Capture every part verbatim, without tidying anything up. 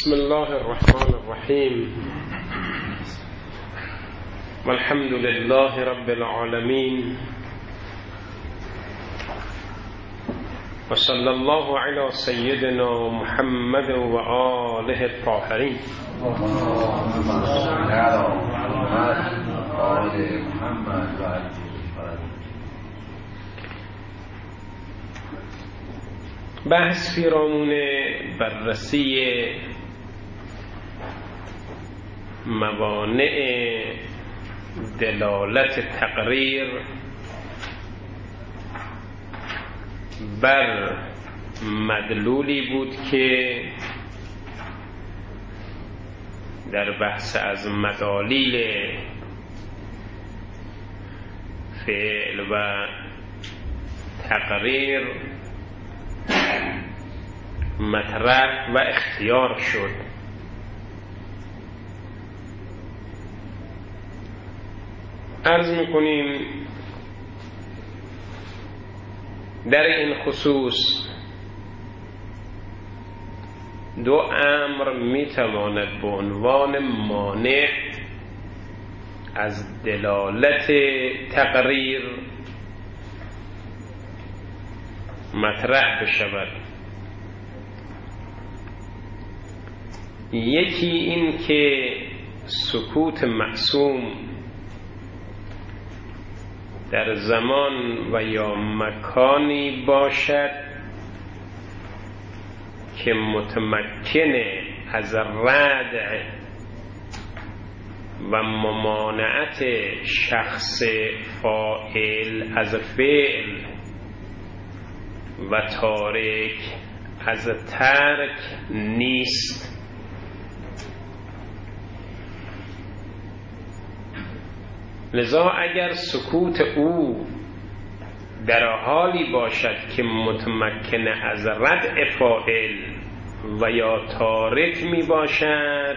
بسم الله الرحمن الرحیم والحمد لله رب العالمین و صلی الله علی سیدنا محمد و آله الطاهرین. بحث پیرامون بررسی موانع دلالت تقریر بر مدلولی بود که در بحث از مدالیل فعل و تقریر مطرح و اختیار شد. عرض میکنیم در این خصوص دو امر میتواند به عنوان مانع از دلالت تقریر مطرح بشود. یکی این که سکوت معصوم در زمان و یا مکانی باشد که متمکن از ردع و ممانعت شخص فاعل از فعل و تارک از ترک نیست. لذا اگر سکوت او در حالی باشد که متمکن از ردع فاعل و یا تارک می باشد،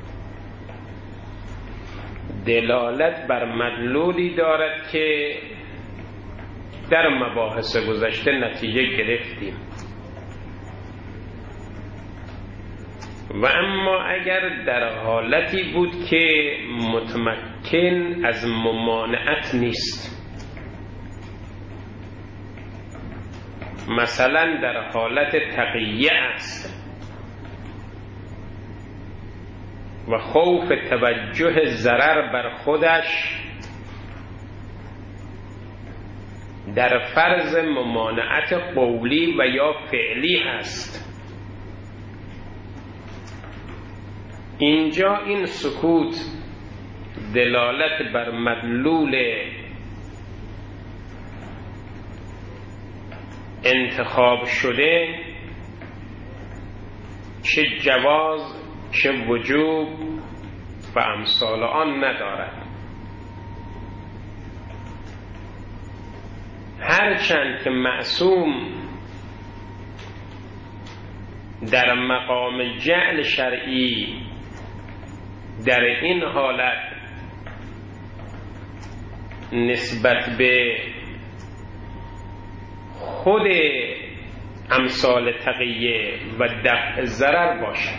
دلالت بر مدلولی دارد که در مباحث گذشته نتیجه گرفتیم. و اما اگر در حالتی بود که متمکن از ممانعت نیست، مثلا در حالت تقیه است و خوف توجه ضرر بر خودش در فرض ممانعت قولی و یا فعلی است، اینجا این سکوت دلالت بر مدلول انتخاب شده چه جواز چه وجوب و امثال آن ندارد. هرچند که معصوم در مقام جعل شرعی در این حالت نسبت به خود امثال تقیه و دفع ضرر باشد،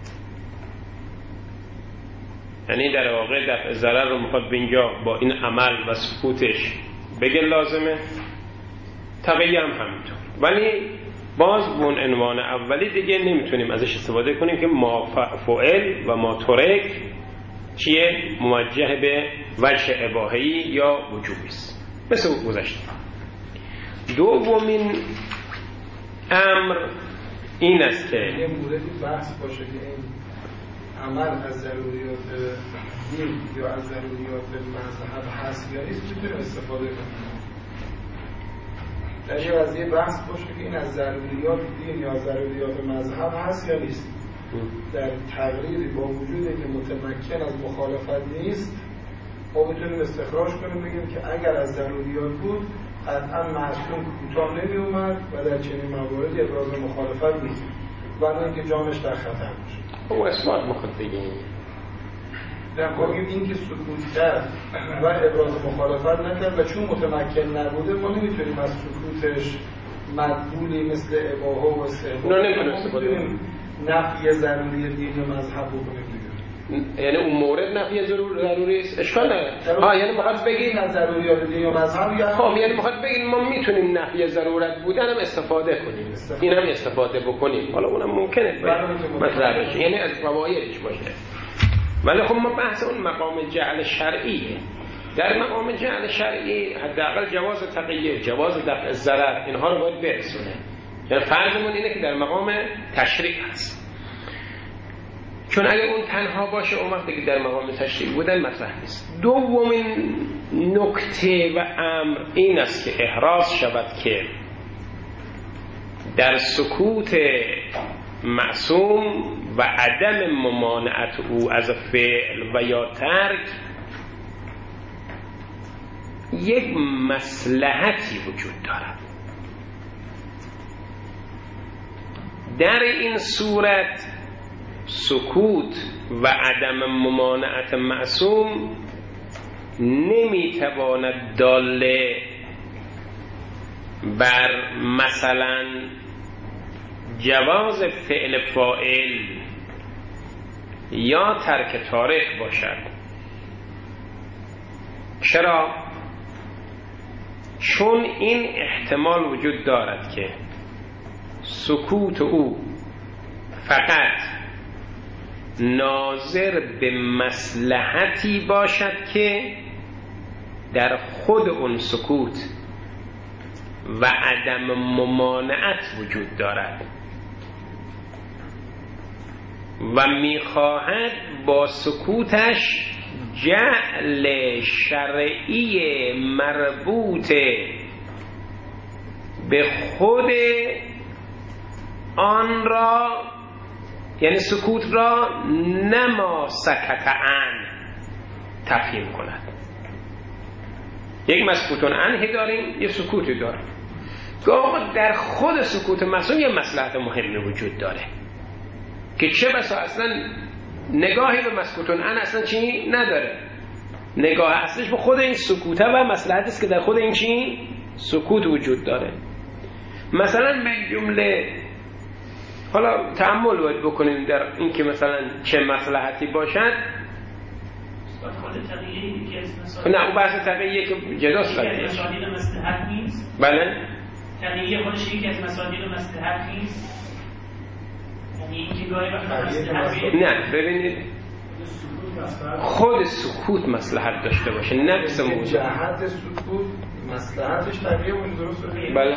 یعنی در واقع دفع ضرر رو میخواد به اینجا با این عمل و سکوتش بگه لازمه، تقیه هم همینطور، ولی باز به اون عنوان اولی دیگه نمیتونیم ازش استفاده کنیم که ما فعل و ما ترک چیه؟ موجه به وجه اباحی یا وجوبی است، مثل گذشته. دومین امر این است که یه موردی بحث باشه که این عمل از ضروریات دین یا از ضروریات مذهب هست یا نیست، میتونیم استفاده کنیم. در یه قضیه بحث باشه که این از ضروریات دین یا ضروریات مذهب هست یا نیست. در تقریری با وجود که متمکن از مخالفت نیست، ما بتونیم استخراج کنیم بگیم که اگر از ضروریات بود قطعا معصوم کوتاه نمی اومد و در چنین مواردی ابراز مخالفت نیست، ولی اینکه جانش در خطر باشه. او اثبات میخواد بگیم در واقع این که سکوت کرد و ابراز مخالفت نکرد و چون متمکن نبوده، ما نمیتونیم از سکوتش مدلولی مثل اباحه و استحباب نه نمیتونیم نفی ضروری دین و مذهب بکنیم دیگه. یعنی اون مورد نفی ضروری است، اشکال نداره. ها یعنی میخواد بگید از ضروریات دین و مذهب یا خب یعنی میخواد بگید ما میتونیم نفی ضرورت بودن هم استفاده کنیم، این هم استفاده بکنیم، حالا اونم ممکنه مطلب بشه، یعنی از فوایدش باشه. ولی خب ما بحث اون مقام جعل شرعیه. در مقام جعل شرعی حداقل جواز تقیه، جواز دفع ضرر، اینها رو باید برسونه. یعنی فرضمون اینه که در مقام تشریع هست، چون اگر اون تنها باشه اون وقتی که در مقام تشریع بودن مطرح نیست. دومین نکته و امر این است که احراز شود که در سکوت معصوم و عدم ممانعت او از فعل و یا ترک یک مصلحتی وجود دارد. در این صورت سکوت و عدم ممانعت معصوم نمیتواند داله بر مثلا جواز فعل فاعل یا ترک تارک باشد. چرا؟ چون این احتمال وجود دارد که سکوت او فقط ناظر به مصلحتی باشد که در خود اون سکوت و عدم ممانعت وجود دارد و میخواهد با سکوتش جعل شرعی مربوط به خود آن را، یعنی سکوت را نما سکت عن تفهیم کند. یک مسکوتون عنه داریم، یک سکوتی داریم. گاه در خود سکوت معصوم یه مصلحت مهمی وجود داره که چه بسا اصلا نگاهی به مسکوتون عنه اصلا چی نداره، نگاه اصلش به خود این سکوته و مصلحتی است که در خود این چی سکوت وجود داره. مثلا به جمله حالا تأمل باید بکنیم در این که مثلا چه مصلحتی باشد. نه اون بحث تقییه که جداست قضیه مسائل مصلحت نیست. بله تقییه خودش یکی از مسائل مصلحت نیست. یعنی این که گاهی وقتا مصلحت نه ببینید خود سکوت مصلحت داشته باشه، نفس موضوع جهت سکوت مصلحتش تقییه باشه. درست است. بله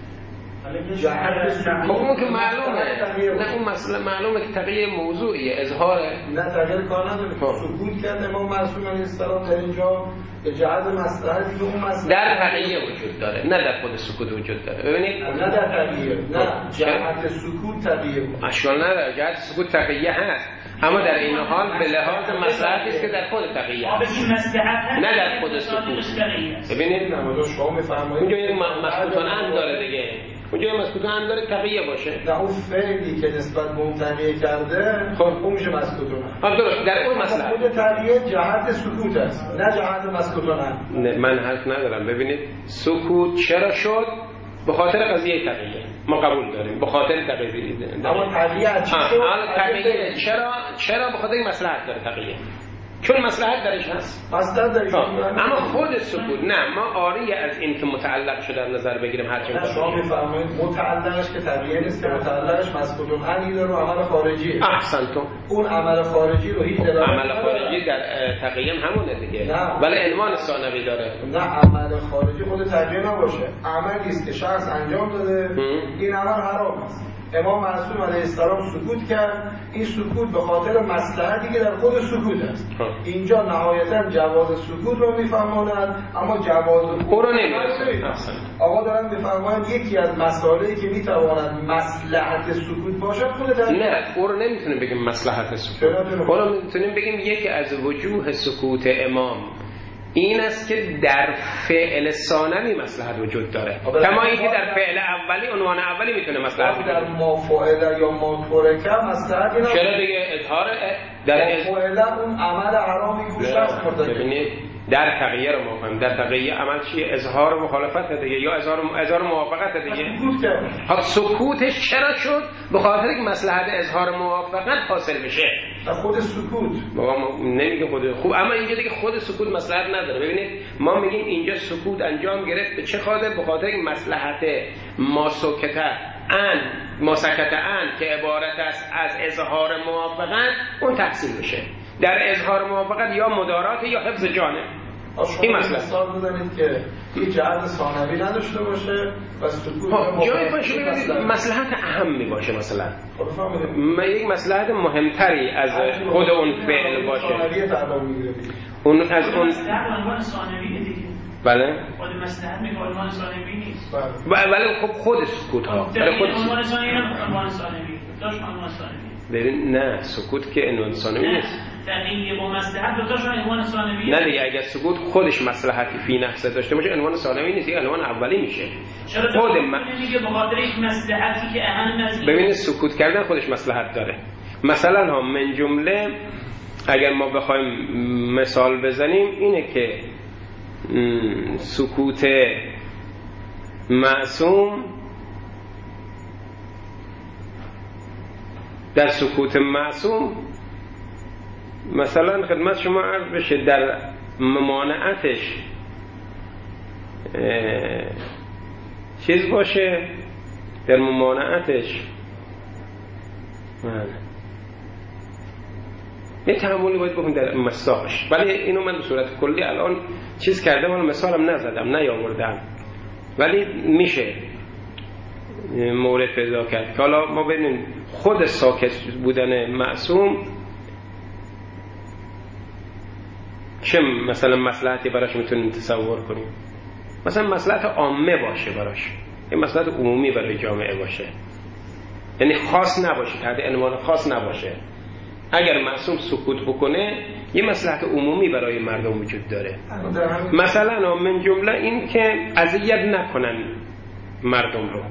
جهت خب اون که معلومه، نه اون مسئله معلومه که تقییه موضوعیه، اظهاره، نه تغییر کار نداره. سکوت کرد امام معصوم علیه السلام در اینجا به جهت مصلحتی که اون مصلحت در تقییه وجود داره، نه در خود سکوت وجود داره. ببینید نه در تقییه، نه جهت سکوت تقییه، اشکال نداره، جهت سکوت تقییه هست، اما در این حال به لحاظ مصلحتی است که در خود تقییه هست، نه در خود سکوت. ببینید شما میفرمایید اونجا یک مسکوتان عنه داره دیگه، اونجا یه مسکوتان عنه داره تقییه باشه. نه اون فعلی که نسبت به اون تقییه کرده خب اون میشه مسکوتان عنه. درست، در اون مسئله خود تقییه جهت سکوت است، نه جهت مسکوتان عنه. من حرف ندارم. ببینید سکوت چرا شد؟ به خاطر قضیه تقییه، ما قبول داریم به خاطر تقییه. اما تقییه چی شد؟ تقییه چرا چرا به خاطر مصلحت داره تقییه؟ چون مصلحت درش هست. مصلحت درش هست. اما خود سکوت نه، ما آری از این که متعلق شده در نظر بگیریم هر چه باشه. شما میفرمایید متعلقش که تقییه نیست، که متعلقش مسکوتون عنه داره و عمل خارجیه. احسنتم. اون عمل خارجی رو هیچ دلالتی عمل خارجی در تقییه همونه دیگه. نه. ولی عنوان ثانوی داره. نه عمل خارجی خود تقییه نباشه. عملی است که شخص انجام داده این عمل حرام است. امام معصوم علیه السلام سکوت کرد، این سکوت به خاطر مصلحتی که در خود سکوت است. اینجا نهایتا جواز سکوت رو میفهماند، اما جواز او رو نمی‌فهمند. آقا دارن میفرمایند یکی از مسائلی که میتواند مصلحت سکوت باشد خود تقییه. نه او رو نمیتونیم بگیم مصلحت سکوت، او رو میتونیم بگیم یکی از وجوه سکوت امام این است که در فعل ثانوی مصلحت وجود داره، کما اینکه در فعل اولی عنوان اولی میتونه مصلحت در ما فعل یا ما ترک مصلحتی نداره. چرا دیگه اظهار در فعل اون عمل حرامی که شخص مرتکب. ببینید در تقیه رو موافقم. در تقیه عمل چیه؟ اظهار مخالفت دیگه یا اظهار اظهار موافقت دیگه. ها سکوتش چرا شد؟ به خاطر اینکه مصلحت اظهار موافقت حاصل بشه. خود سکوت بابا نمیگه خود خوب، اما اینجا دیگه خود سکوت مصلحت نداره. ببینید ما میگیم اینجا سکوت انجام گرفت به چه خاطر؟ به خاطر این مصلحت ما سکته ان ما سکت ان که عبارت است از اظهار موافقت اون تحصیل بشه. در اظهار موافقت یا مدارات یا حفظ جانه. این مسئله مثال بزنید که هیچ جهت ثانوی نداشته باشه و سکوت جای باشه ببینید مصلحت اهم می باشه. مثلا ما یک مصلحت مهمتری از خود اون فعل باشه. اون از اون عنوان ثانوی دیگه. بله خود مصلحت میگه عنوان ثانوی نیست. ولی خب خود سکوت ها ولی خود عنوان ثانوی هم عنوان ثانوی داشت عنوان ثانوی. ببین نه سکوت که عنوان ثانوی نیست. تقیه با مصلحت دو تاشون عنوان ثانوی. نه دیگه اگر سکوت خودش مصلحتی فی نفسه داشته باشه عنوان ثانوی نیست، یه عنوان اولی میشه. خود میگه به خاطر یک مصلحتی که اهم از این. ببینید سکوت کردن خودش مصلحت داره. مثلا ها من جمله اگر ما بخوایم مثال بزنیم اینه که سکوت معصوم در سکوت معصوم مثلا خدمت شما عرض بشه در ممانعتش چیز باشه، در ممانعتش یه تحملی باید بکنم در مصداقش. ولی اینو من به صورت کلی الان چیز کردم، من مثالم نزدم نیاوردم، ولی میشه مورد پیدا کرد که حالا ما ببینیم خود ساکت بودن معصوم چه مثلا مصلحتی براش میتونیم تصور کنیم. مثلا مصلحت عامه باشه براش، این مصلحت عمومی برای جامعه باشه، یعنی خاص نباشه، تحت عنوان خاص نباشه. اگر معصوم سکوت بکنه یه مصلحت عمومی برای مردم وجود داره. مثلا من جمله این که اذیت نکنن مردم رو.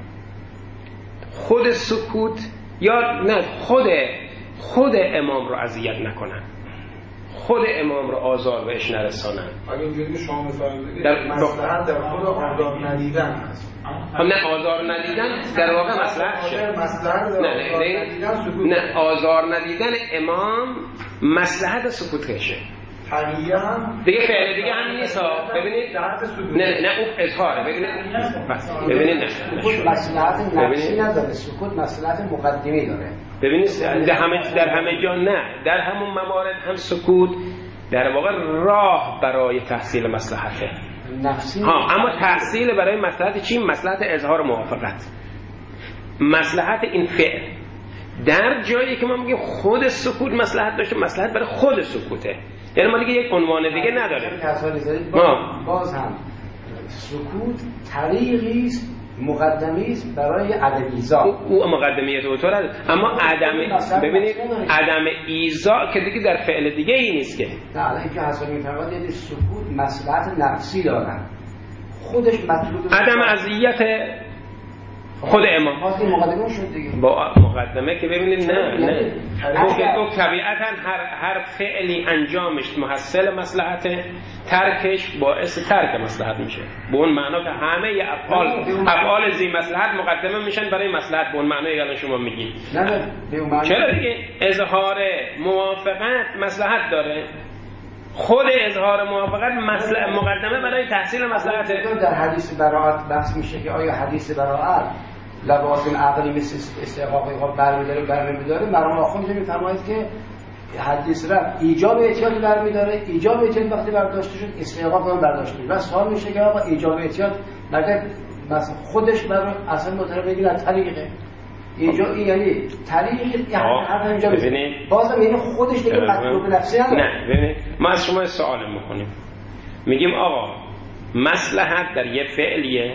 خود سکوت یا نه خود خود امام رو اذیت نکنن، خود امام رو آزار بهش نرسانن. اگه اینجوری که شما مثلا بگید مصلحت در خود آزار ندیدن هست. نه آزار ندیدن در واقع مصلحت شه. نه نه نه آزار ندیدن امام مصلحت سکوتشه. تقیه هم دیگه فعل دیگه هم نیست ها. ببینید نه نه اون اظهاره. ببینید ببینید نه سکوت مصلحت نفسی نداره، سکوت مصلحت مقدمی داره. ببینید در همه در همه جا نه، در همون موارد هم سکوت در واقع راه برای تحصیل مصلحته نفسی ها. اما تحصیل برای مصلحت چی؟ مصلحت اظهار موافقت، مصلحت این فعل. در جایی که ما میگیم خود سکوت مصلحت داشته، مصلحت برای خود سکوته، یعنی ما دیگه یک عنوان دیگه نداریم. باز, باز هم سکوت طریقی است، مقدمی است برای عدم ایذا. او مقدمیت اوتور، اما عدم ببینید عدم ایذا که دیگه در فعل دیگه ای نیست که. نه الان که حسابی می‌فرماد یعنی سکوت مصلحت نفسی دارن، خودش مطلوب عدم اذیت خود امام. باز این مقدمه شد دیگه. با مقدمه که ببینید نه نه تو طبیعتا هر هر فعلی انجامش محصل مصلحت، ترکش باعث ترک مصلحت میشه. به اون معنا که همه افعال افعال ذی مصلحت مقدمه میشن برای مصلحت، به اون معنی الان شما میگید. نه نه به اون معنی چرا دیگه اظهار موافقت مصلحت داره. خود اظهار موافقت مصلحت مقدمه برای تحصیل مصلحت. در حدیث براءت بحث میشه که آیا حدیث براءت لوازم عقلی مثل استحقاقی ها برمی‌داره برنمی‌داره. مرحوم آخوند می‌فرمایید که حدیث را ایجاب احتیاط برمی‌داره، ایجاب احتیاط وقتی برداشته شد استحقاق هم برداشته شد. و سوال میشه که آقا ایجاب احتیاط مگر مثلا خودش برای اصلا مطلب بگیره طریقه ایجاب یعنی طریق حرف اینجا ببینید بازم یعنی خودش دیگه مطلوب نفسی نداره. نه ببینید ما از شما سوال می‌کنیم، میگیم آقا مصلحت در یه فعلیه،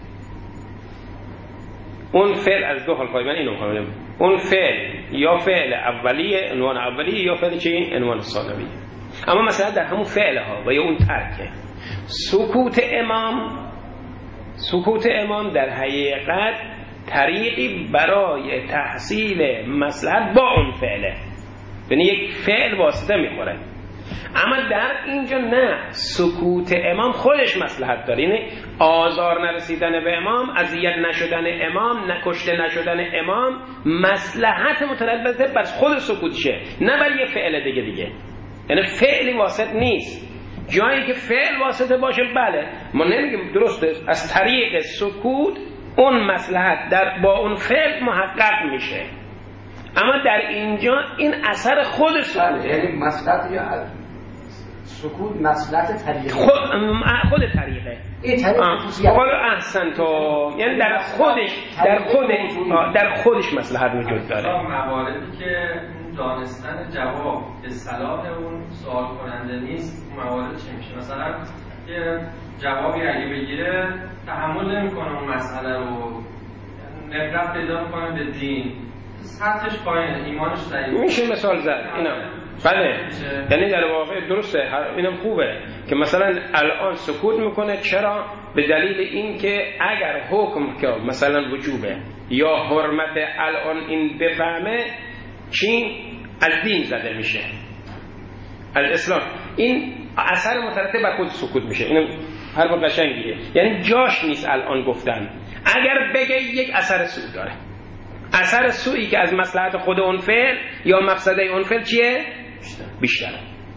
اون فعل از دو حال پایین اینو می‌خوام، اون فعل یا فعل اولیه عنوان اولیه یا فعل چی عنوان ثانویه. اما مثلا در همون فعل ها و یا اون ترکه سکوت امام سکوت امام در حقیقت طریقی برای تحصیل مصلحت با اون فعله، یعنی یک فعل واسطه میخوره. اما در اینجا نه، سکوت امام خودش مصلحت داره، یعنی آزار نرسیدن به امام، اذیت نشدن امام، نکشته نشدن امام مصلحت مترتب بر خود سکوتشه، نه بر یه فعل دیگه دیگه. یعنی فعلی واسط نیست. جایی که فعل واسطه باشه بله ما نمیگیم درسته، از طریق سکوت اون مصلحت در با اون فعل محقق میشه، اما در اینجا این اثر خود سکوت، یعنی مصلحت یا سکوت مصلحت طریقه خود, خود طریقه این طریقه خصوصیت حالا احسن تو، یعنی در خودش در خودش در خودش مصلحت وجود داره. مواردی که دانستن جواب به صلاح اون سوال کننده نیست، موارد چی میشه؟ مثلا یه جوابی اگه بگیره تحمل نمیکنه اون مسئله رو، نفرت پیدا میکنه به دین، سطحش پایینه، ایمانش ضعیفه، میشه مثال زد اینا. بله یعنی در واقع درسته، اینم خوبه که مثلا الان سکوت میکنه، چرا؟ به دلیل این که اگر حکم که مثلا وجوبه یا حرمت الان این بفهمه چین از دین زده میشه، الاسلام، این اثر مترتب بر خود سکوت میشه. اینم حرف قشنگیه، یعنی جاش نیست الان گفتن. اگر بگه یک اثر سوء داره، اثر سوئی که از مصلحت خود اون فعل یا مقصد اون فعل چیه؟ بیشتره.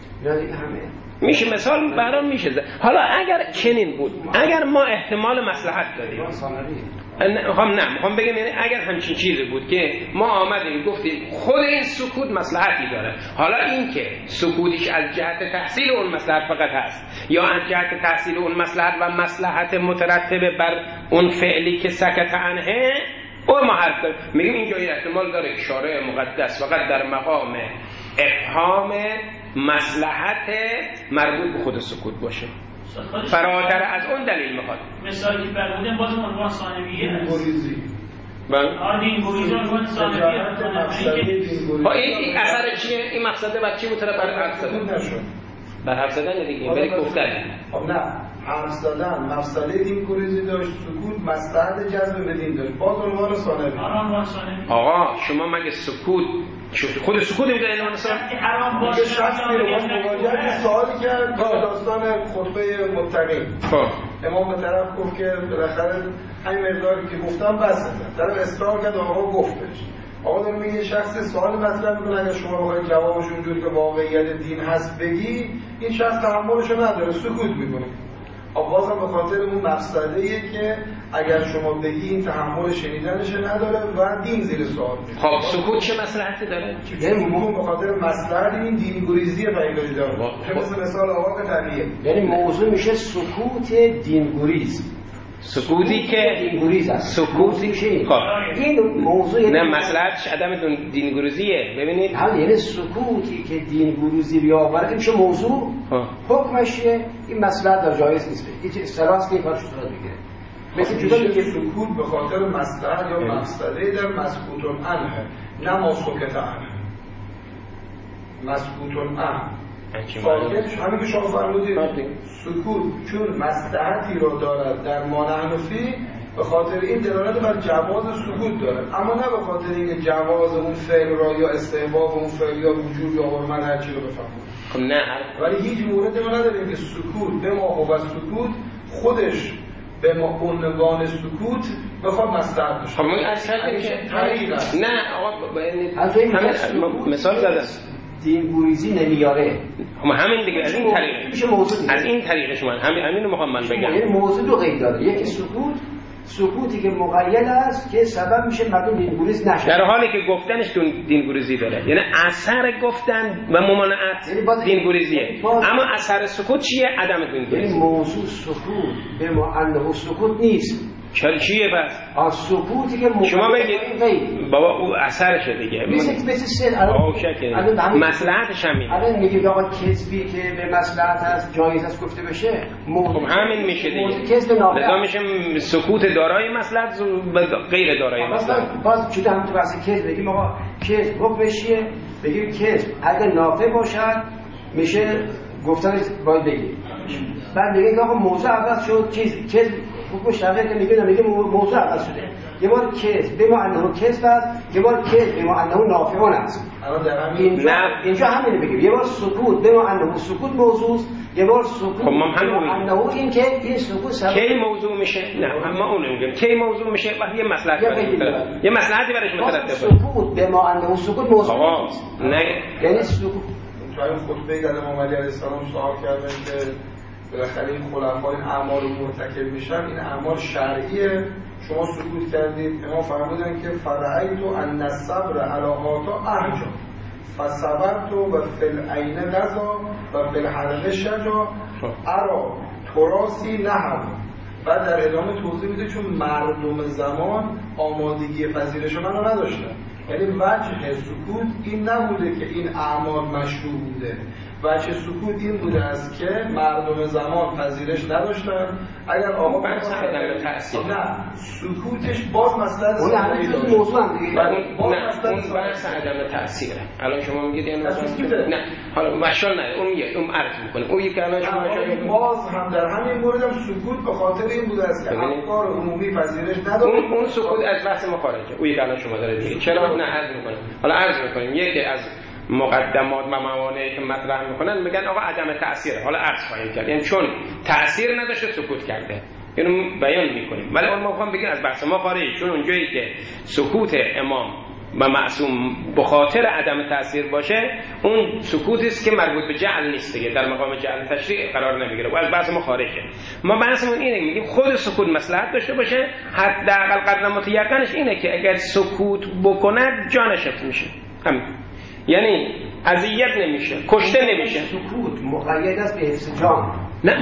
میشه مثال برام میشه. حالا اگر چنین بود، اگر ما احتمال مصلحت داریم، میخوام نه میخوام بگم یعنی اگر همچین چیزی بود که ما آمدیم گفتیم خود این سکوت مصلحتی داره، حالا این که سکوتش از جهت تحصیل اون مصلحت فقط هست یا از جهت تحصیل اون مصلحت و مصلحت مترتب بر اون فعلی که سکت عنه، او ما حرف داریم میگیم اینجا این احتمال داره شارع مقدس فقط در مقام افهام مصلحت مربوط به خود سکوت باشه، فراتر از اون دلیل میخواد. مثالی که فرمودن باز عنوان ثانویه هست. بله. آره دین گریزی عنوان ثانویه هست. ها این اثر چیه؟ این مقصده بر چی مترتب بر حرف زدن؟ بر حرف زدن دیگه، برای گفتن. خب نه، حرف زدن مسئله دین گریزی داشت، سکوت مصلحت جذب به دین داشت، باز عنوان ثانوی. آره عنوان ثانوی. آقا شما مگه سکوت خود سکوت میگه اینو مثلا حرام باشه، شخص میروان مواجهه سوالی کرد با داستان خطبه متقین. خب امام به طرف گفت که بالاخره همین مقداری که گفتم بس، طرف اصرار کرد آقا گفتش. آقا داره میگه شخص سوال مطرح میکنه، اگر شما بخواید جوابش اونجوری که واقعیت دین هست بگی، این شخص تحملش نداره، سکوت میکنه. بازم به خاطر اون مقصدیه که اگر شما بگی این تحمل شنیدنش نداره و دین زیر سوال میره. خب سکوت چه مصلحتی داره؟ یعنی سکوت به خاطر مصلحت این دین گریزی پیداش داره. مثل مثال آقا طبیعیه. یعنی موضوع میشه سکوت دین گریز. سکوتی که دین گریز است. سکوتی میشه این موضوع نه مصلحتش عدم دین گریزیه. ببینید حالا یعنی سکوتی که دین گریزی بیاوره این میشه موضوع حکمش این مصلحت در جایز نیست. این اصطلاح است که کارش صورت میگیره. مثل جدا میگه سکوت به خاطر مصلحت یا مقصده در مسکوت عنه، نه ما سکت عنه. مسکوت عنه ساکتش همین که شما فرمودید سکوت چون مصلحتی را دارد در مانع فی، به خاطر این دلالت بر جواز سکوت دارد، اما نه به خاطر اینکه جواز اون فعل را یا استحباب اون فعل یا وجود یا حرمت هر چی رو بفهمید. خب نه ولی هیچ موردی ما نداریم که سکوت به ما هو سکوت خودش به ما عنوان سکوت بخواد مصلحت بشه. خب من اصلا که نه آقا همین مثال زدم دین گریزی نمیاره. هم همین دیگه از این طریق میشه موضوع از این طریقش من همین همین رو میخوام من بگم. یعنی موضوع دو قید داره، یکی سکوت، سکوتی که مقید است که سبب میشه مردم دین گریز نشه، در حالی که گفتنش دین گریزی داره، یعنی اثر گفتن و ممانعت یعنی دین گریزیه، اما اثر سکوت چیه؟ عدم دین گریزی. یعنی موضوع سکوت به معنی سکوت نیست. چرا چیه پس؟ از سکوتی که مقید شما بگید بابا او اثرشه دیگه. مثل مثل سر الان مصلحتش همین. الان میگید آقا کذبی که به مصلحت است جایز است گفته بشه، خب همین میشه دیگه. کذب نافع لذا میشه سکوت دارای مصلحت غیر دارای مصلحت. باز چطور هم تو بحث کذب بگیم آقا کذب حکمش چیه؟ بگیم کذب اگه نافع باشد میشه گفتنش باید بگیم. بعد میگه آقا موضوع عوض شد، چیز کذب حکمش تغییر که میگه میگه موضوع عوض شده. یه بار کذب به ما انه کذب است، یه بار کذب به ما انه نافعون است. الان در همین اینجا اینجا همین بگیم یه بار سکوت به معنی سکوت موضوع یه بار سکوت خب ما هم همین این که این سکوت سبب کی موضوع میشه؟ نه ما اون میگیم کی موضوع میشه وقتی یه مصلحت برای یه مصلحتی برایش مترتب سکوت به معنی سکوت موضوع نه یعنی سکوت تو این خطبه که امام علی علیه السلام سوال کردن که بالاخره این خلفا این اعمال مرتکب میشن این اعمال شرعیه شما سکوت کردید امام فرمودن که فرعیت ان الصبر علی هاتا احجا فصبرت و فی العین غذا و فی الحلقه شجا ارا تراسی نهر بعد در ادامه توضیح میده چون مردم زمان آمادگی پذیرش منو نداشتن یعنی وجه سکوت این نبوده که این اعمال مشروع بوده وجه سکوت این بوده است که مردم زمان پذیرش نداشتن اگر آقا بحث عدم تأثیر نه سکوتش باز مسئله اون همین چیز موضوع هم دیگه اون بحث عدم تأثیره الان شما میگید یعنی نه حالا مشال نه اون میگه اون عرض میکنه اون یک الان شما مشال باز هم در همین مورد هم سکوت به خاطر این بوده است که افکار عمومی پذیرش نداره اون اون سکوت از بحث ما خارجه اون یک الان شما داره دیگه چرا نه عرض میکنه حالا عرض میکنیم یکی از مقدمات و موانعی که مطرح میکنن میگن آقا عدم تأثیره حالا عرض خواهیم کرد یعنی چون تأثیر نداشته سکوت کرده اینو بیان میکنیم ولی اون موقع بگیم از بحث ما خارجه چون اونجایی که سکوت امام و معصوم به خاطر عدم تأثیر باشه اون سکوتی است که مربوط به جعل نیست دیگه در مقام جعل تشریع قرار نمیگیره و از بحث ما خارجه ما بحثمون اینه میگیم خود سکوت مصلحت داشته باشه حداقل قدر متیقنش اینه که اگر سکوت بکنه جانش حفظ میشه همین یعنی اذیت نمیشه کشته نمیشه سکوت مقید است به حفظ جان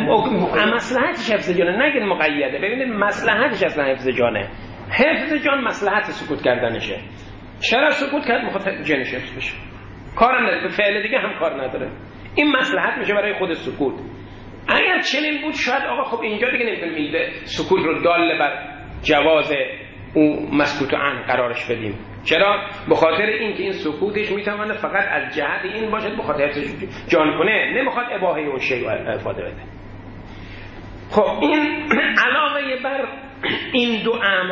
نه مصلحتش حفظ جانه نگید مقیده ببینید مصلحتش اصلا حفظ جانه حفظ جان مصلحت سکوت کردنشه چرا سکوت کرد مخاطب جنش حفظ بشه کارم نداره به فعل دیگه هم کار نداره این مصلحت میشه برای خود سکوت اگر چنین بود شاید آقا خب اینجا دیگه نمیتونیم سکوت رو دال بر جواز او مسکوت عنه قرارش بدیم چرا؟ به خاطر اینکه این سکوتش میتونه فقط از جهت این باشد به خاطر جان کنه نمیخواد اباحه اون شیء افاده بده خب این علاوه بر این دو امر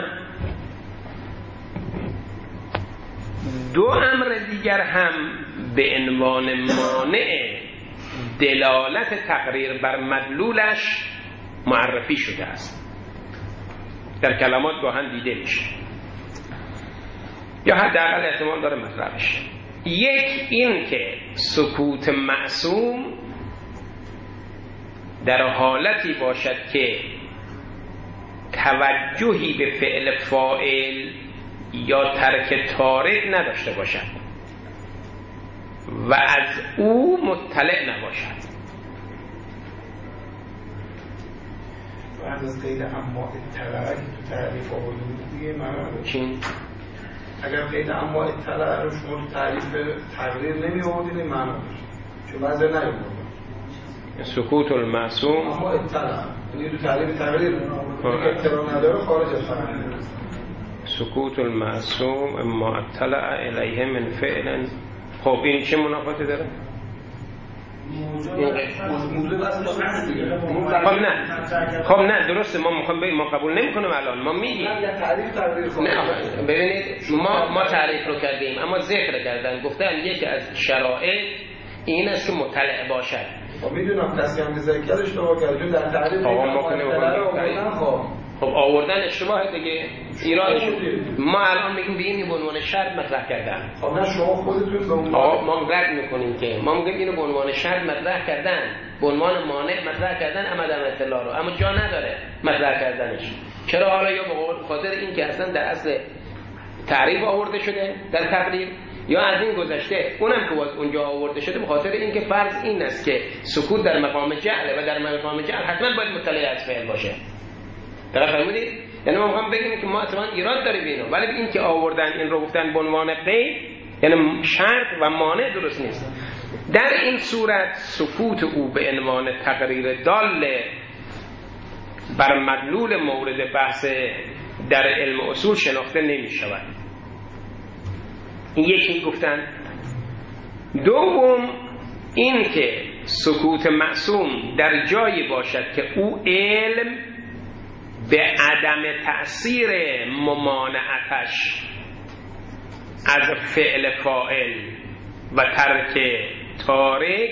دو امر دیگر هم به عنوان مانع دلالت تقریر بر مدلولش معرفی شده است در کلمات گاهن دیده میشه یا حداقل احتمال داره مطلبش یک این که سکوت معصوم در حالتی باشد که توجهی به فعل فاعل یا ترک تارک نداشته باشد و از او مطلع نباشد بعد از قید اما اطلاع تو تعریف آورده دیگه معنی چین؟ اگر قید اما اطلاع رو شما تو تعریف تقریر نمی آوردین این معنی داشت چون بعضی نیاوردن سکوت المعصوم اما اطلاع یعنی تو تعریف تقریر اطلاع نداره خارج از فرهنگ سکوت المعصوم اما اطلع الیه من فعل خب این چه منافاتی داره؟ خب نه خب نه درسته ما میخوام بگیم ما قبول نمیکنیم الان ما میگیم نه ببینید ما ما تعریف رو کردیم اما ذکر کردن گفتن یکی از شرایط این است که مطلع باشد خب میدونم کسی هم ذکر کرد اشتباه کرد چون در تعریف خب خب آوردن اشتباه دیگه ایرادش ما الان میگیم به این به عنوان شرط مطرح کردن خب نه شما خودتون به عنوان ما رد میکنیم که ما میگیم اینو به عنوان شرط مطرح کردن به عنوان مانع مطرح کردن اما عدم اطلاع رو اما جا نداره مطرح کردنش چرا حالا یا به خاطر این که اصلا در اصل تعریف آورده شده در تقریر یا از این گذشته اونم که باز اونجا آورده شده به خاطر اینکه فرض این است که سکوت در مقام جعل و در مقام جعل حتما باید مطلع از فعل باشه طرف فرمودید یعنی ما میخوام بگیم که ما اصلا ایراد داره بینو ولی این که آوردن این رو گفتن به عنوان قید یعنی شرط و مانع درست نیست در این صورت سکوت او به عنوان تقریر دال بر مدلول مورد بحث در علم اصول شناخته نمی شود این یکی گفتن دوم این که سکوت معصوم در جایی باشد که او علم به عدم تأثیر ممانعتش از فعل فاعل و ترک تارک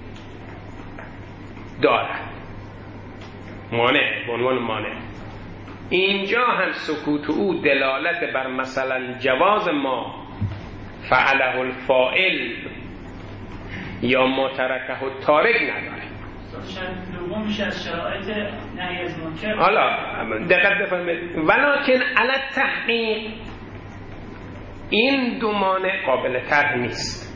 دارد. مانع به عنوان مانع. اینجا هم سکوت او دلالت بر مثلا جواز ما فعله الفاعل یا ما ترکه التارک نداره. دوم میشه از شرایط نهی از منکر. حالا دقت بفرمایید ولکن علی التحقیق این دو مانع قابل طرح نیست،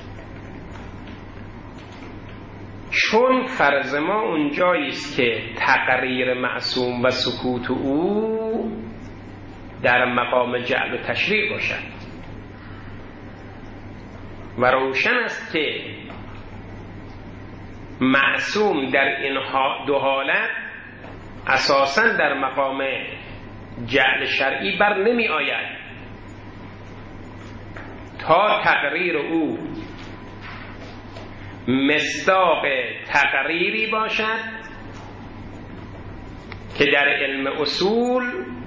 چون فرض ما اونجایی است که تقریر معصوم و سکوت او در مقام جعل و تشریع باشد و روشن است که معصوم در این دو حالت اساساً در مقام جعل شرعی بر نمی آید تا تقریر او مصداق تقریری باشد که در علم اصول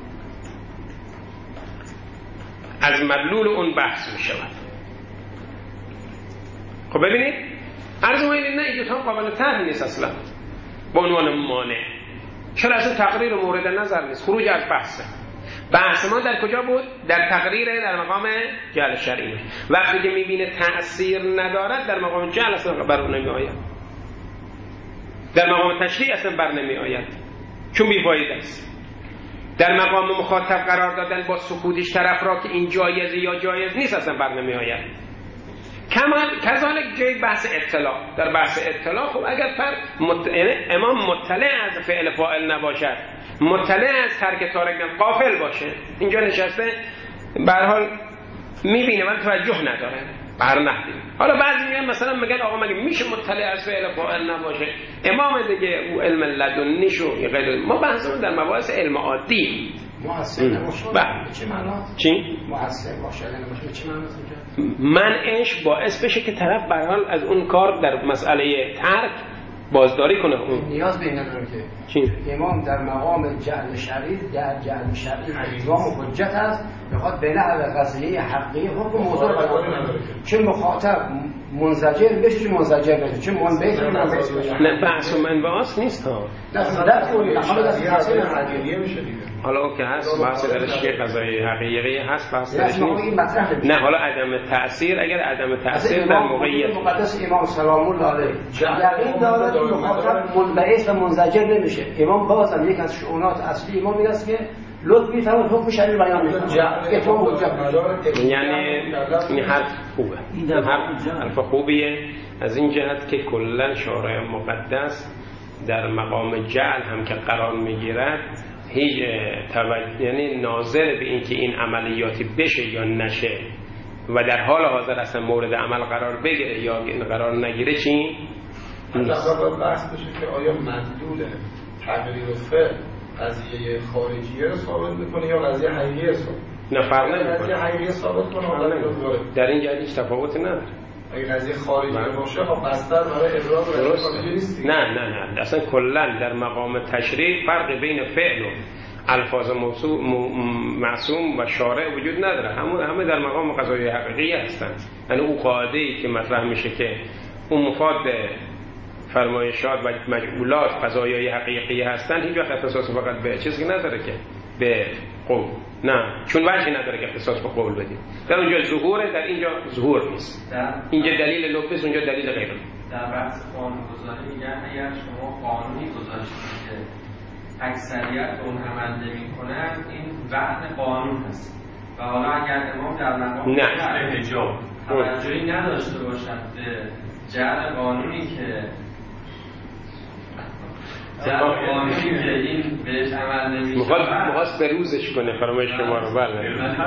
از مدلول اون بحث می شود. خب ببینید عرض ما اینه نه این دوتا قابل طرح نیست اصلا به عنوان مانع. چرا اصلا تقریر مورد نظر نیست، خروج از بحثه. بحث ما در کجا بود؟ در تقریر در مقام جعل شرعی. وقتی که میبینه تأثیر ندارد در مقام جعل اصلا بر اون نمی آید، در مقام تشریع اصلا بر نمی آید چون بی‌فایده است. در مقام مخاطب قرار دادن با سکوتش طرف را که این جایزه یا جایز نیست اصلا بر نمی آید. کذالک جای بحث اطلاع، در بحث اطلاع خب اگر فرد مت... امام مطلع از فعل فاعل نباشد، مطلع از ترک تارک غافل باشه، اینجا نشسته به هر حال میبینه ولی توجه نداره بر نحوی. حالا بعضی میگن مثلا میگن آقا مگه میشه مطلع از فعل فاعل نباشه، امام دیگه او علم لدنیشو غیر. ما بحثمون در مباحث علم عادی مؤثر باشه چه معناست؟ چی؟ مؤثر باشه یعنی چه معناست اینجا؟ منعش باعث بشه که طرف به هر حال از اون کار در مسئله ترک بازداری کنه. اون نیاز به این نداره که چی؟ امام در مقام جعل شرعی در جعل شرعی الزام و حجت است، میخواد به نحو قضیه حقیقی حکم موضوع بیان کنه، چه مخاطب منزجر بشه چه منزجر بشه، چه منبعث بشه. نه بحث و منبعث نیست ها، در اون حالا در تفسیر حقیقی میشه دیگه. حالا اون که هست بحث درش که قضایی حقیقی هست بحث درش نیست. نه حالا عدم تأثیر، اگر عدم تأثیر در موقعیت مقدس امام سلام الله علیه یقین دارد که مخاطب منبعث و منزجر نمیشه. امام بازم یک از شؤونات اصلی امام این است که لطف می‌فرماید حکم شرعی بیان می‌کنه. یعنی این حرف خوبه، این حرف خوبیه از این جهت که کلا شارع مقدس در مقام جعل هم که قرار میگیرد هیچ توجه یعنی ناظر به این که این عملیاتی بشه یا نشه و در حال حاضر اصلا مورد عمل قرار بگیره یا قرار نگیره چی؟ اصلا بحث بشه که آیا مدلول تغییر فعل قضیه خارجیه رو ثابت میکنه یا قضیه حقیقیه ثابت؟ نه فرق نمیکنه. قضیه حقیقیه ثابت کنه در این جهت هیچ تفاوتی نداره. اگه قضیه خارجی باشه خب بستر برای ابراز و خارجی نیست. نه نه نه اصلا کلا در مقام تشریع فرق بین فعل و الفاظ معصوم و شارع وجود نداره. همون همه در مقام قضایی حقیقی هستن. یعنی اون قاعده‌ای که مطرح میشه که اون مفاد فرمایشات و مجعولات قضایای حقیقی هستن هیچ وقت اختصاص فقط به چیزی نداره که به قول، نه چون وجهی نداره که اختصاص به قول بدیم. در اونجا ظهوره، در اینجا ظهور نیست. اینجا دلیل لبس، اونجا دلیل غیره. در بحث قانون‌گذاری میگن اگر شما قانونی گذاشتید که اکثریت اون عمل نمی‌کنن این وعد قانون هست و حالا اگر امام در مقام نه حجاب توجهی نداشته باشد به جعل قانونی که در قانونی که این بهش عمل نمیشه مخواست به روزش کنه فرمایش شما رو. بله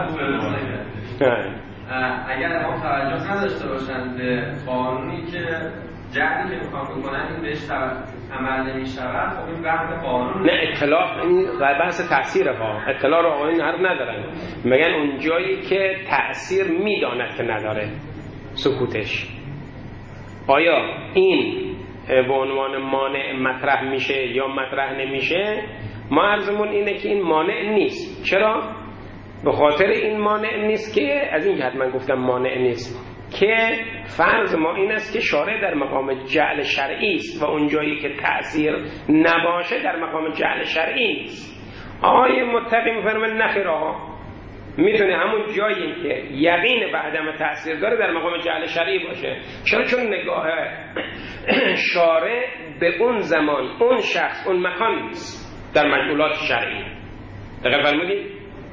اگر ما توجه نداشته باشند به قانونی که جعلی که میخوام بکنن این بهش عمل نمیشود خب این بحث قانون نه اطلاع این بحث تأثیره ها. اطلاع رو آقایون حرف ندارن، میگن اون جایی که تأثیر میداند که نداره سکوتش. آیا این به عنوان مانع مطرح میشه یا مطرح نمیشه؟ ما عرضمون اینه که این مانع نیست. چرا؟ به خاطر این مانع نیست که از این جهت من گفتم مانع نیست که فرض ما این است که شارع در مقام جعل شرعی است و اون جایی که تأثیر نباشه در مقام جعل شرعی نیست. آقای متقی میفرمایند نخیر آقا، میتونه همون جایی که یقین به عدم تأثیر داره در مقام جعل شرعی باشه. چرا؟ چون نگاه شارع به اون زمان، اون شخص، اون مکان نیست در مجهولات شرعی. دقیق فرمودید؟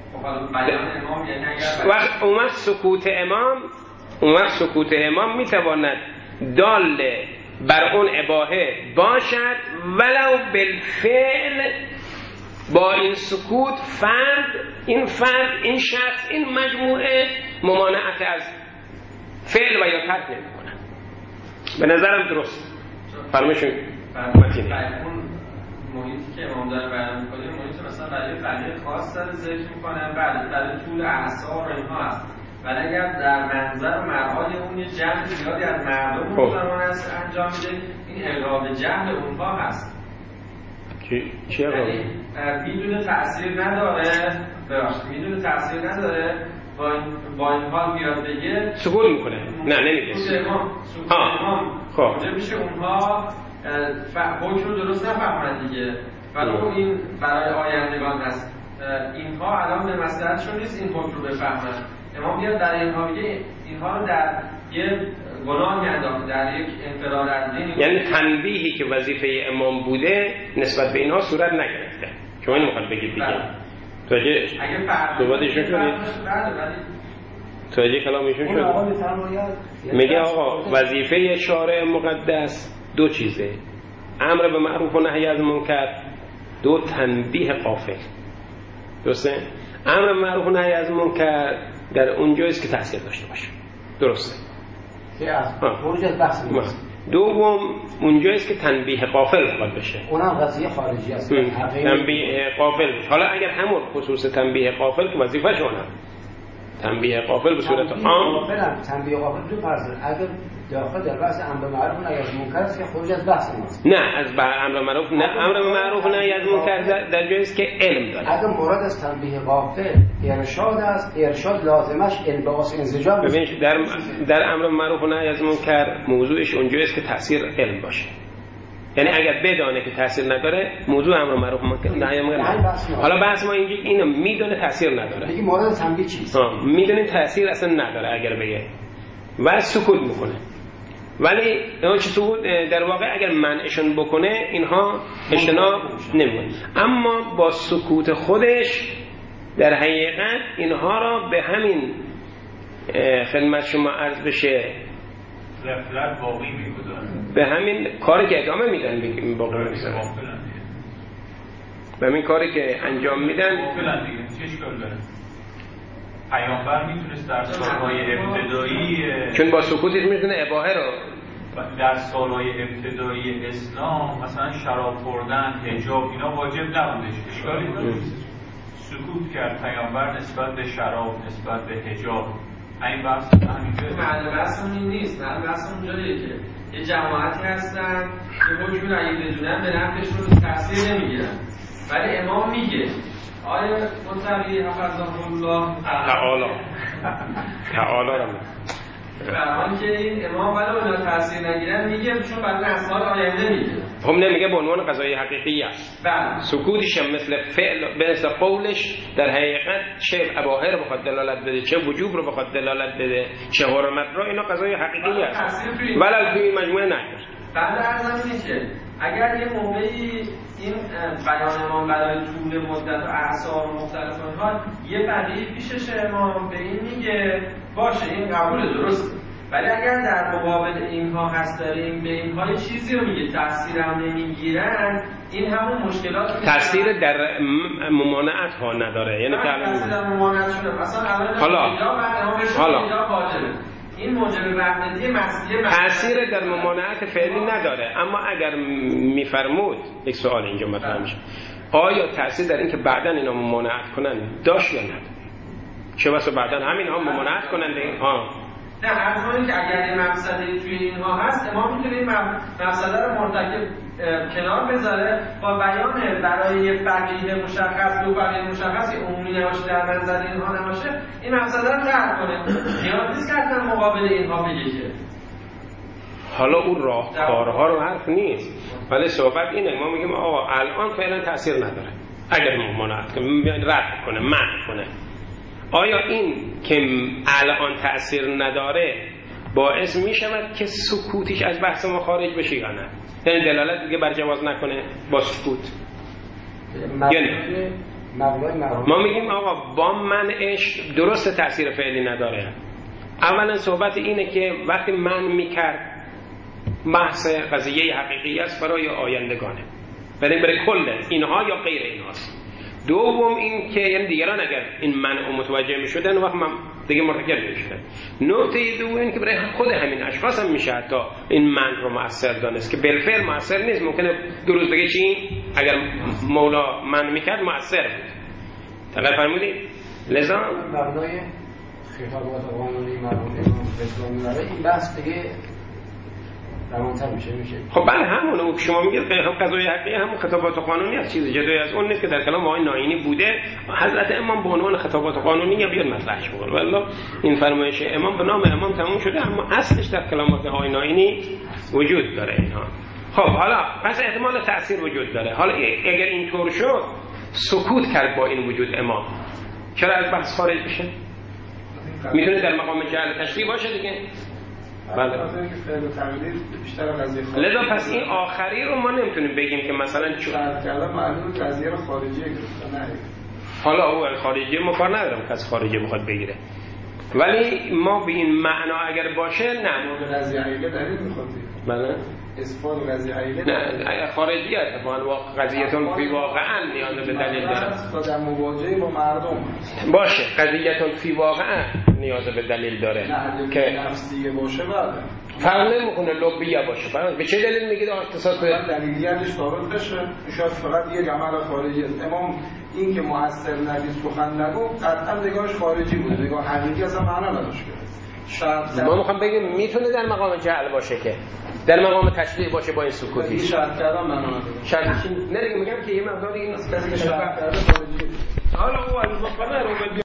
وقت اون وقت سکوت امام اون وقت سکوت امام میتواند دال بر اون اباحه باشد ولو بالفعل. با این سکوت فرد این فرد این شخص این مجموعه ممانعت از فعل و یا ترک نمی‌کنه. به نظرم درست فرمایشون متینه. اون محیطی که امام داره بیان می‌کنه محیط مثلا برای فعالیت خاص داره ذکر می‌کنه، بعد برای طول اعصار و اینها هست. ولی اگر در منظر و مرعای اون یه جمع زیادی از مردم اون زمان است انجام میده، این اغراق جمع اونها هست. چی اغراق؟ میدونه تأثیر نداره، ببخشید میدونه تأثیر نداره، با این با این حال بیاد بگه سکوت میکنه. نه نمیگه. سکوت امام سکوت امام خب میشه اونها حکم رو درست نفهمن دیگه. ولی این برای آیندگان هست. اینها الان به مصلحتشون نیست این حکم رو بفهمن. امام بیاد در اینها میگه اینها رو در یه گناه انداخته، در یک انفراد از دین. یعنی تنبیهی که وظیفه امام بوده نسبت به اینها صورت نگرفته. شما اینو میخواد بگید دیگه. توجه دوباره ایشون کنید. توجه کلام ایشون شد. میگه آقا وظیفه شارع مقدس دو چیزه: امر به معروف و نهی از منکر، دو تنبیه غافل. درسته؟ امر به معروف و نهی از منکر در اونجاییست که تأثیر داشته باشه. درسته؟ خروج از بحث نیست. دوم اونجاییست که تنبیه غافل باید بشه. اونم قضیه خارجی است. تنبیه غافل. حالا اگر همون خصوص تنبیه غافل که وظیفه شونه تنبیه غافل به صورت عام، تنبیه غافل دو فرض. اگر داخل در بحث امر معروف و نهی از منکر است که خروج از بحث نیست. نه از امر معروف نه امر معروف و نهی از منکر در جایی است که علم داره. اگر مراد از تنبیه غافل ارشاد است، ارشاد لازمش انبعاث انزجار. ببینید در در امر معروف و نهی از منکر موضوعش اونجایی است که تاثیر علم باشه. یعنی اگر بدانه که تاثیر نداره موضوع امر معروف و نهی از منکر. حالا بحث ما اینجا اینو میدونه تاثیر نداره. دیگه مورد تنبیه چیست؟ ها میدونه تاثیر اصلا نداره اگر بگه و سکوت میکنه. ولی اون چه سکوت در واقع اگر منعشون بکنه اینها اجتناب نمیکنه. اما با سکوت خودش در حقیقت اینها را به همین خدمت شما عرض بشه غفلت باقی میگذارن، به همین کاری که ادامه میدن بگیم باقی میگذارن، به همین کاری که انجام میدن غافلن دیگه. چه اشکال داره؟ پیامبر میتونست در سالهای ابتدایی، چون با سکوتش میتونه اباحه رو در سالهای ابتدایی اسلام مثلا شراب خوردن، حجاب اینا واجب نبودش، اشکالی نیست. سکوت کرد پیامبر نسبت به شراب، نسبت به حجاب. این بحث همینجوریه. معلومه بحث این نیست. معلومه بحث اونجاییه که یه جماعتی هستن که حکم رو اگه بدونن به نفعشون تاثیر نمیگیرن، ولی امام میگه آیا مطلبی حفظه الله تعالی تعالی رو فرمان که این امام ولی اونا تاثیر نگیرن میگه چون برای نسال آینده میگه. هم نمیگه به عنوان قضای حقیقی است. بله. سکوتش مثل فعل به مثل قولش در حقیقت چه اباحه رو بخواد دلالت بده، چه وجوب رو بخواد دلالت بده، چه حرمت رو، اینا قضای حقیقی است. ولی توی مجموعه نگذاشت. بعد از اینه که اگر یه موقعی این بیان امام برای طول مدت و اعصار مختلف اونها یه بدیهی پیشش امام به این میگه باشه این قبول درست، ولی اگر در مقابل اینها هست داریم به اینها چیزی رو میگه تأثیر هم نمیگیرن، این همون مشکلات تأثیر در ممانعت ها نداره. یعنی تأثیر در ممانعت شده مثلا الان حالا حالا این موجب وحدتی مسئله تأثیر در ممانعت فعلی نداره. اما اگر میفرمود یک سوال اینجا مطرح میشه، آیا تأثیر در این که بعداً اینا ممانعت کنن داشت یا نداره؟ چه واسه بعداً همین ها ممانعت کنن ها نه عرض کنید که اگر یه مقصدی توی اینها هست امام میتونه این مقصده رو مرتکب کنار بذاره با بیان برای فقیه مشخص دو فقیه مشخص که عمومی نباشه در منظر اینها نباشه این مقصده رو طرح کنه. نیاز نیست که حتما مقابل اینها بگه که حالا اون راهکارها رو حرف نیست، ولی صحبت اینه ما میگیم آقا الان فعلا تاثیر نداره، اگر ممانعت کنه رد کنه منع کنه، آیا این که الان تأثیر نداره باعث می شود که سکوتش از بحث ما خارج بشه یا نه؟ یعنی دلالت دیگه بر جواز نکنه با سکوت؟ یعنی ما میگیم آقا با منعش درست تأثیر فعلی نداره. اولا صحبت اینه که وقتی من میکرد بحث قضیه حقیقی است برای آیندگانه، برای برای کل اینها یا غیر اینهاست. دوم این که یعنی دیگران اگر این منع متوجه میشدن وقت من دیگه مرتکب نمیشدن. نکته دوم این که برای خود همین اشخاص هم میشه حتی این منع رو مؤثر دانست که بالفعل مؤثر نیست. ممکنه دو روز بگه چی اگر مولا منع میکرد مؤثر بود. توجه فرمودید؟ لذا مبنای خطابات قانونی مربوط به اسلامی داره این بحث دیگه روانتر میشه میشه خب بله همونه که شما میگید هم قضای حقیقی هم خطابات قانونی از چیز جدایی از اون نیست که در کلام آقای ناینی بوده. حضرت امام به عنوان خطابات قانونی یا بیاد مطرحش بکنه، والله این فرمایش امام به نام امام تموم شده اما اصلش در کلامات آقای ناینی وجود داره اینها. خب حالا پس احتمال تأثیر وجود داره. حالا اگر اینطور شد سکوت کرد با این وجود امام چرا از بحث خارج بشه؟ میتونه در مقام جعل تشریع باشه دیگه. بله. لذا پس این آخری رو ما نمیتونیم بگیم که مثلا چون کردن معلوم قضیه رو خارجی گرفتن. حالا او خارجی ما کار ندارم کس خارجی بخواد بگیره، ولی ما به این معنا اگر باشه نه قضیه عیله دلیل میخواد. بله. اثبات قضیه عیله نه خارجی اتفاقا قضیهتون فی واقعا نیاز به دلیل داره تا در مواجهه با مردم باشه. قضیهتون فی واقعا نیاز به دلیل داره که نفس دیگه باشه بعد فرق نمیکنه لوبیا باشه. فرق به چه دلیل میگید اختصاص به دلیلیتش ثابت بشه؟ شاید فقط یک عمل خارجی است. امام این که مؤثر نبی سخن نگو قطعا نگاهش خارجی بوده، نگاه حقیقی اصلا معنا نداشت. ما میخوام بگیم میتونه در مقام جعل باشه که در مقام تشریع باشه با این سکوتی. این شرط کردم معنا نداره. شرط نه دیگه میگم که یه مقدار این کسی که شرط کرده خارجی. حالا او از مقام رو